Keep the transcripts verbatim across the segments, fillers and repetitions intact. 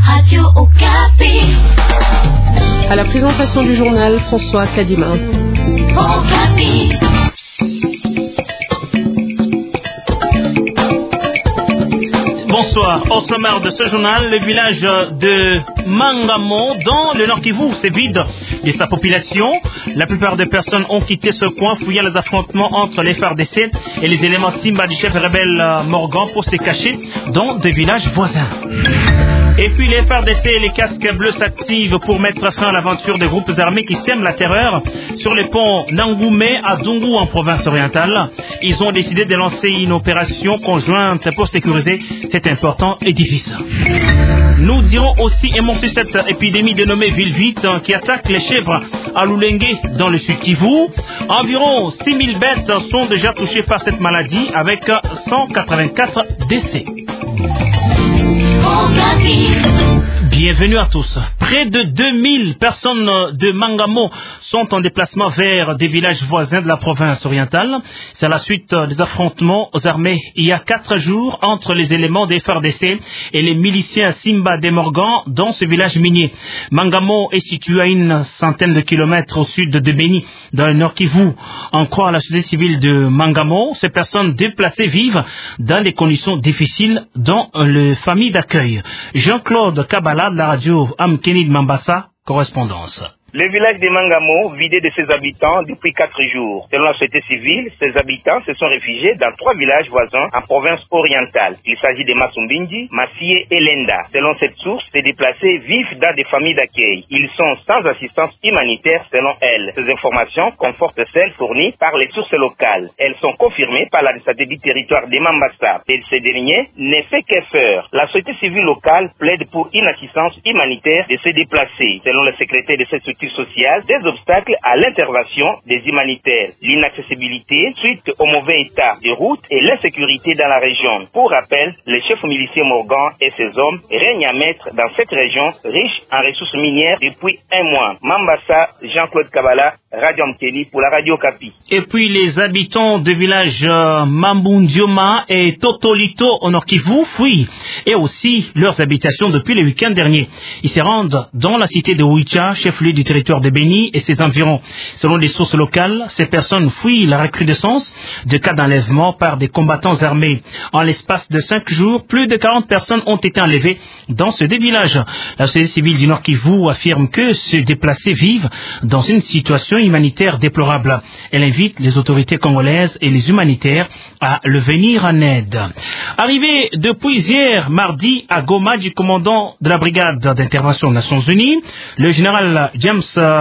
Radio Okapi. À la présentation du journal, François Kadima. Okapi. Bonsoir. Au sommaire de ce journal, le village de Mangamo, dans le Nord Kivu, s'est vide de sa population. La plupart des personnes ont quitté ce coin, fouillant les affrontements entre les F A R D C et les éléments Simba du chef rebelle Morgan pour se cacher dans des villages voisins. Et puis les F A R D C et les casques bleus s'activent pour mettre fin à l'aventure des groupes armés qui sèment la terreur sur les ponts Nangoumé à Dungu en province orientale. Ils ont décidé de lancer une opération conjointe pour sécuriser cet important édifice. Nous dirons aussi un mot sur cette épidémie dénommée Ville-Vite qui attaque les chèvres à Loulengue dans le sud Kivu. Environ six mille bêtes sont déjà touchées par cette maladie avec cent quatre-vingt-quatre décès. Bienvenue à tous. Près de deux mille personnes de Mangamo sont en déplacement vers des villages voisins de la province orientale. C'est à la suite des affrontements aux armées il y a quatre jours entre les éléments des F A R D C et les miliciens Simba de Morgan dans ce village minier. Mangamo est situé à une centaine de kilomètres au sud de Beni, dans le Nord Kivu. En croit la société civile de Mangamo, ces personnes déplacées vivent dans des conditions difficiles dans les familles d'accueil. Jean-Claude Kabala de la radio Amkeni de Mambasa, correspondance. Le village de Mangamo, vidé de ses habitants depuis quatre jours. Selon la société civile, ses habitants se sont réfugiés dans trois villages voisins en province orientale. Il s'agit de Masumbindi, Massie et Lenda. Selon cette source, ces déplacés vivent dans des familles d'accueil. Ils sont sans assistance humanitaire selon elle. Ces informations confortent celles fournies par les sources locales. Elles sont confirmées par l'administrateur du territoire de Mambasa. Et ce dernier ne fait que faire. La société civile locale plaide pour une assistance humanitaire de ces déplacés. Selon le secrétaire de cette société sociale, des obstacles à l'intervention des humanitaires, l'inaccessibilité suite au mauvais état des routes et l'insécurité dans la région. Pour rappel, le chef milicier Morgan et ses hommes règnent à maître dans cette région riche en ressources minières depuis un mois. Mambasa, Jean-Claude Kabala, Radio Amkeli pour la Radio Okapi. Et puis les habitants du village euh, Mambundioma et Totolito au Nord Kivu fuient et aussi leurs habitations depuis le week-end dernier. Ils se rendent dans la cité de Ouicha, chef-lieu du territoire de Beni et ses environs. Selon des sources locales, ces personnes fuient la recrudescence de cas d'enlèvement par des combattants armés. En l'espace de cinq jours, plus de quarante personnes ont été enlevées dans ces deux villages. La société civile du Nord Kivu affirme que ces déplacés vivent dans une situation humanitaire déplorable. Elle invite les autorités congolaises et les humanitaires à le venir en aide. Arrivé depuis hier, mardi, à Goma du commandant de la brigade d'intervention des Nations Unies, le général James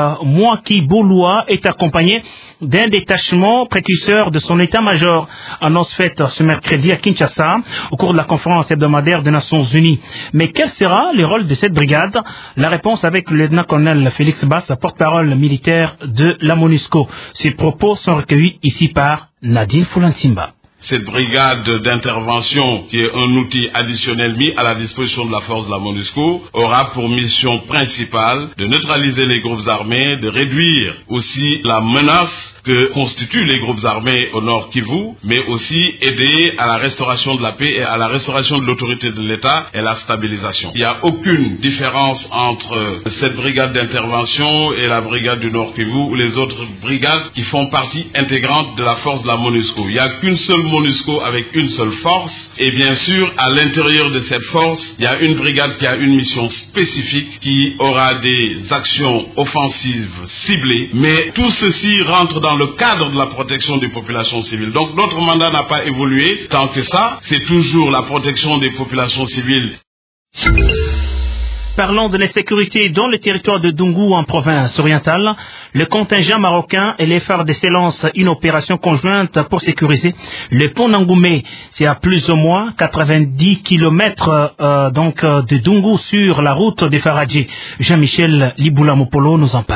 Mwaki Bouloua est accompagné d'un détachement précurseur de son état-major. Annonce faite ce mercredi à Kinshasa au cours de la conférence hebdomadaire des Nations Unies. Mais quel sera le rôle de cette brigade? La réponse avec le lieutenant-colonel Félix Bass, porte-parole militaire de la MONUSCO. Ces propos sont recueillis ici par Nadine Foulantimba. Cette brigade d'intervention, qui est un outil additionnel mis à la disposition de la force de la MONUSCO, aura pour mission principale de neutraliser les groupes armés, de réduire aussi la menace que constituent les groupes armés au Nord Kivu, mais aussi aider à la restauration de la paix et à la restauration de l'autorité de l'État et la stabilisation. Il n'y a aucune différence entre cette brigade d'intervention et la brigade du Nord Kivu ou les autres brigades qui font partie intégrante de la force de la MONUSCO. Il n'y a qu'une seule MONUSCO avec une seule force, et bien sûr, à l'intérieur de cette force, il y a une brigade qui a une mission spécifique qui aura des actions offensives ciblées, mais tout ceci rentre dans le cadre de la protection des populations civiles. Donc notre mandat n'a pas évolué tant que ça, c'est toujours la protection des populations civiles. Parlons de l'insécurité dans le territoire de Dungu en province orientale. Le contingent marocain et les F A R D C lancent une opération conjointe pour sécuriser le pont Nangoumé. C'est à plus ou moins quatre-vingt-dix kilomètres euh, donc, de Dungu sur la route des Faradji. Jean-Michel Liboula Mopolo nous en parle.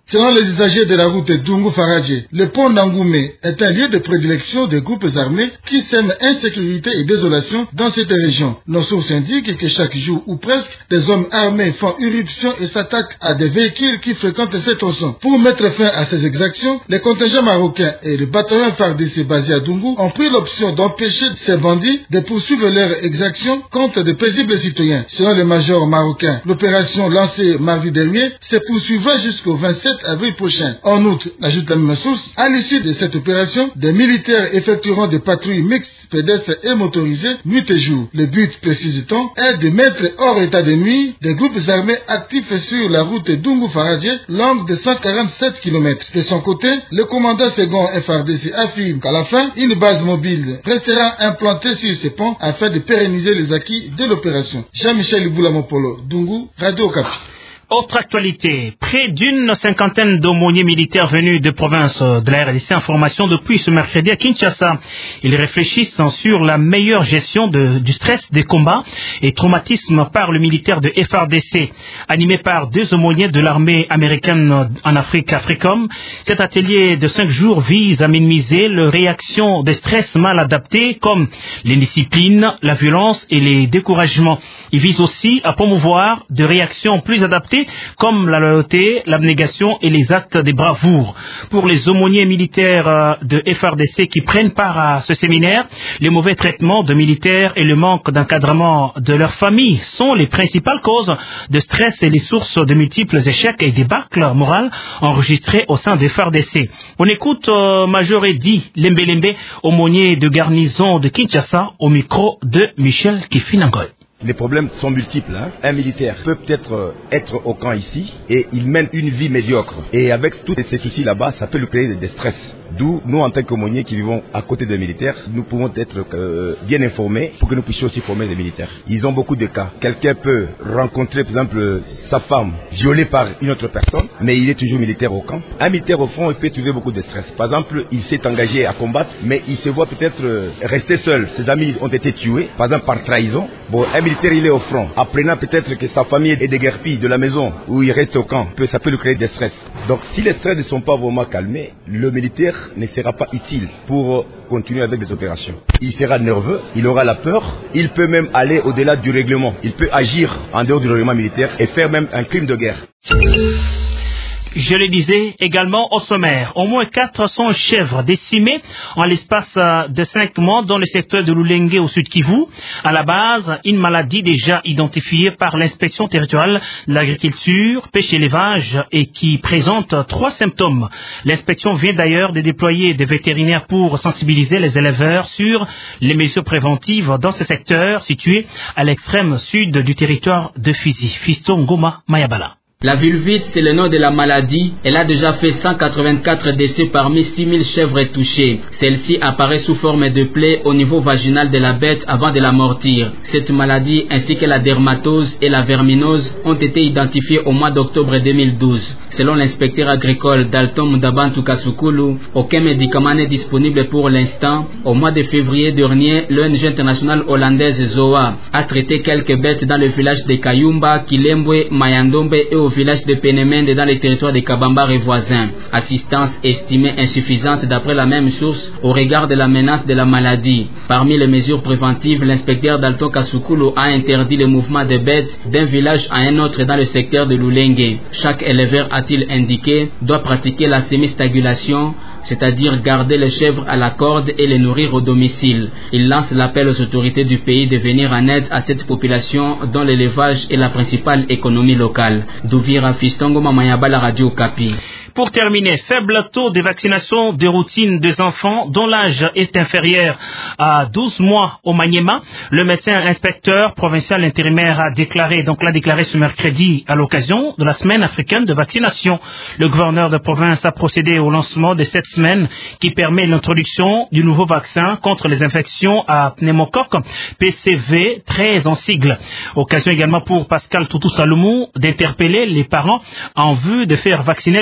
Selon les usagers de la route Dungu-Faradje, le pont d'Angoumé est un lieu de prédilection des groupes armés qui sèment insécurité et désolation dans cette région. Nos sources indiquent que chaque jour ou presque, des hommes armés font irruption et s'attaquent à des véhicules qui fréquentent ces tronçons. Pour mettre fin à ces exactions, les contingents marocains et le bataillon F A R D C basé à Dungu ont pris l'option d'empêcher ces bandits de poursuivre leurs exactions contre de paisibles citoyens. Selon le major marocain, l'opération lancée mardi dernier se poursuivra jusqu'au vingt-sept avril prochain. En outre, ajoute la même source, à l'issue de cette opération, des militaires effectueront des patrouilles mixtes, pédestres et motorisées nuit et jour. Le but, précise-t-on, est de mettre hors état de nuit des groupes armés actifs sur la route Dungu-Faradje, longue de cent quarante-sept kilomètres. De son côté, le commandant second F A R D C affirme qu'à la fin, une base mobile restera implantée sur ce pont afin de pérenniser les acquis de l'opération. Jean-Michel Boulamopolo, Dungu, Radio Okapi. Autre actualité, près d'une cinquantaine d'aumôniers militaires venus de province de la R D C en formation depuis ce mercredi à Kinshasa. Ils réfléchissent sur la meilleure gestion de, du stress des combats et traumatisme par le militaire de F A R D C. Animé par deux aumôniers de l'armée américaine en Afrique, Africom, cet atelier de cinq jours vise à minimiser les réactions de stress mal adaptées comme l'indiscipline, la violence et les découragements. Il vise aussi à promouvoir des réactions plus adaptées comme la loyauté, l'abnégation et les actes de bravoure. Pour les aumôniers militaires de F A R D C qui prennent part à ce séminaire, les mauvais traitements de militaires et le manque d'encadrement de leur famille sont les principales causes de stress et les sources de multiples échecs et débâcles morales enregistrés au sein de F A R D C. On écoute euh, Major Eddy Lembe-Lembe, aumônier de garnison de Kinshasa, au micro de Michel Kifinangoy. Les problèmes sont multiples. Hein. Un militaire peut peut-être être au camp ici et il mène une vie médiocre. Et avec tous ces soucis là-bas, ça peut lui créer des stress. D'où, nous, en tant qu'aumôniers qui vivons à côté des militaires, nous pouvons être euh, bien informés pour que nous puissions aussi former des militaires. Ils ont beaucoup de cas. Quelqu'un peut rencontrer, par exemple, sa femme violée par une autre personne, mais il est toujours militaire au camp. Un militaire au front, il peut trouver beaucoup de stress. Par exemple, il s'est engagé à combattre, mais il se voit peut-être euh, rester seul. Ses amis ont été tués, par exemple par trahison. Bon, un militaire, il est au front. Apprenant peut-être que sa famille est déguerpie de la maison où il reste au camp, ça peut lui créer des stress. Donc, si les stress ne sont pas vraiment calmés, le militaire ne sera pas utile pour continuer avec des opérations. Il sera nerveux, il aura la peur, il peut même aller au-delà du règlement. Il peut agir en dehors du règlement militaire et faire même un crime de guerre. Je le disais également au sommaire, au moins quatre cents chèvres décimées en l'espace de cinq mois dans le secteur de Lulenge au sud Kivu. À la base, une maladie déjà identifiée par l'inspection territoriale de l'agriculture, pêche et élevage et qui présente trois symptômes. L'inspection vient d'ailleurs de déployer des vétérinaires pour sensibiliser les éleveurs sur les mesures préventives dans ce secteur situé à l'extrême sud du territoire de Fizi. Fiston Ngoma Mayabala. La vulvite, c'est le nom de la maladie. Elle a déjà fait cent quatre-vingt-quatre décès parmi six mille chèvres touchées. Celle-ci apparaît sous forme de plaie au niveau vaginal de la bête avant de l'amortir. Cette maladie ainsi que la dermatose et la verminose ont été identifiées au mois d'octobre deux mille douze. Selon l'inspecteur agricole Dalton Mudabantu Kasukulu, aucun médicament n'est disponible pour l'instant. Au mois de février dernier, l'O N G internationale hollandaise ZOA a traité quelques bêtes dans le village de Kayumba, Kilembwe, Mayandombe et au village de Penemende dans les territoires de Kabambar et voisins. Assistance estimée insuffisante d'après la même source au regard de la menace de la maladie. Parmi les mesures préventives, l'inspecteur Dalton Kasukulu a interdit le mouvement des bêtes d'un village à un autre dans le secteur de Lulenge. Chaque éleveur, a-t-il indiqué, doit pratiquer la sémistagulation, c'est-à-dire garder les chèvres à la corde et les nourrir au domicile. Il lance l'appel aux autorités du pays de venir en aide à cette population dont l'élevage est la principale économie locale. Douvira Fistongo Mamayaba, la Radio Okapi. Pour terminer, faible taux de vaccination de routine des enfants dont l'âge est inférieur à douze mois au Maniema. Le médecin inspecteur provincial intérimaire a déclaré, donc l'a déclaré ce mercredi à l'occasion de la semaine africaine de vaccination. Le gouverneur de province a procédé au lancement de cette semaine qui permet l'introduction du nouveau vaccin contre les infections à pneumocoque P C V treize en sigle. Occasion également pour Pascal Toutou Salomou d'interpeller les parents en vue de faire vacciner leurs enfants.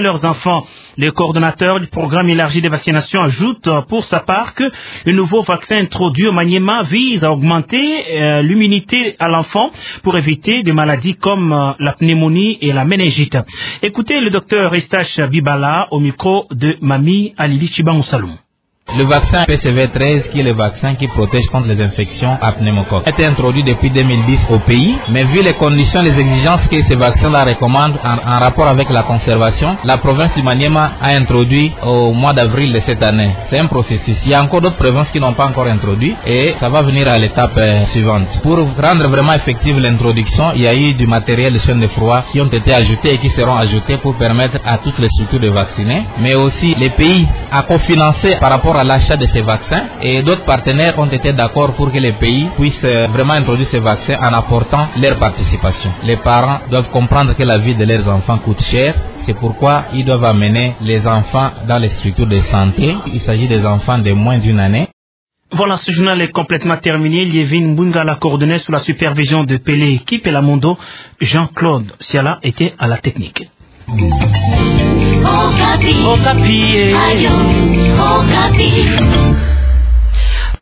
enfants. Le coordonnateur du programme élargi de vaccination ajoute pour sa part que le nouveau vaccin introduit au Maniema vise à augmenter euh, l'immunité à l'enfant pour éviter des maladies comme euh, la pneumonie et la méningite. Écoutez le docteur Estache Bibala au micro de Mami Alili Chiban Salom. Le vaccin P C V treize, qui est le vaccin qui protège contre les infections à pneumocoque, a été introduit depuis deux mille dix au pays, mais vu les conditions, les exigences que ce vaccin-là recommande en, en rapport avec la conservation, la province du Maniema a introduit au mois d'avril de cette année. C'est un processus. Il y a encore d'autres provinces qui n'ont pas encore introduit et ça va venir à l'étape euh, suivante. Pour rendre vraiment effective l'introduction, il y a eu du matériel de chaîne de froid qui ont été ajoutés et qui seront ajoutés pour permettre à toutes les structures de vacciner, mais aussi les pays à cofinancer par rapport à l'achat de ces vaccins, et d'autres partenaires ont été d'accord pour que les pays puissent vraiment introduire ces vaccins en apportant leur participation. Les parents doivent comprendre que la vie de leurs enfants coûte cher, c'est pourquoi ils doivent amener les enfants dans les structures de santé. Il s'agit des enfants de moins d'une année. Voilà, ce journal est complètement terminé. Lievin Mbunga l'a coordonné sous la supervision de Pelé Équipe et la Mondo. Jean-Claude Siala était à la technique. Okapi. Okapi. Ayo, Okapi.